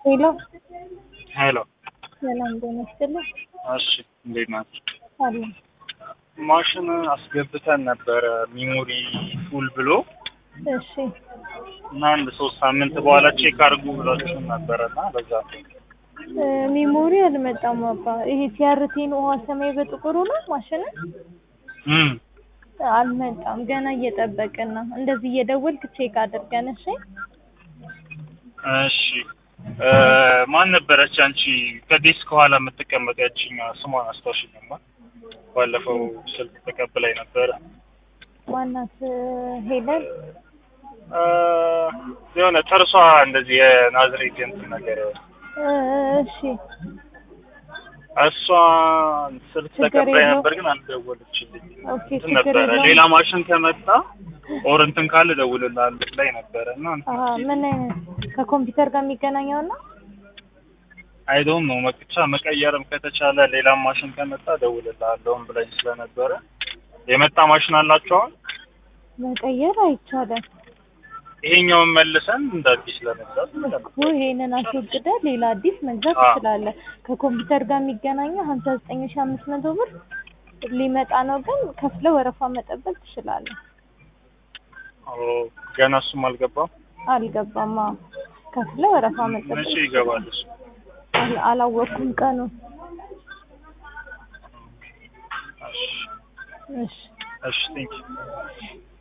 ሄሎ ሄሎ ሰላም ጤና ይስጥልኝ። እሺ እንዴት ናችሁ? አለ ማሽን አስገብተን ነበረ ሚሞሪ ፉል ብሎ እሺ እና አንድ 3 ሳምንት በኋላ ቼክ አድርጉ ብላችሁ ነበረና በዛ ሚሞሪ አልመጣም አባ። ይሄ ሲያርቲን ውሃ ሰማይ በጥቁሩ ነው ማሽን እም አልመጣም። ገና እየጠበቅን ነው። እንደዚህ እየደወልክ ቼክ አድርገን እሺ። እሺ ማን ነበረች አንቺ ከዴስክ ኋላ የምትቀመጥ ያቺኛ ስሟን አስታውሽኝማ? ባለፈው ስልክ ተቀብላኝ ነበረ። ማናት? ሄለን የሆነ ጥርሷ እንደዚህ የናዝሬት እንትን ነገር እሺ እሷ ስልክ ተቀብላኝ ነበር ግን አልደወለችልኝም። ኦኬ ነበረ ሌላ ማሽን ከመጣ ኦር እንትን ካለ እደውልልሃለሁ ላይ ነበረና ምን ከኮምፒውተር ጋር የሚገናኘው ነው? አይ ዶንት ኖ ብቻ መቀየርም ከተቻለ ሌላ ማሽን ከመጣ እደውልልሃለሁ ብላኝ ስለነበረ የመጣ ማሽን አላችሁ አሁን? መቀየር አይቻልም። ይሄኛውን መልሰን እንደ አዲስ ለመግዛት ይሄንን አስወግደህ ሌላ አዲስ መግዛት ትችላለህ። ከኮምፒውተር ጋር የሚገናኘው 59500 ብር ሊመጣ ነው፣ ግን ከፍለ ወረፋ መጠበቅ ትችላለህ። ገና እሱም አልገባም አልገባማ። ከፍለ ወረፋ መጠበቅ መቼ ይገባል እሱ? አላወቅኩም ቀኑ። እሺ እሺ ቴንክ ዩ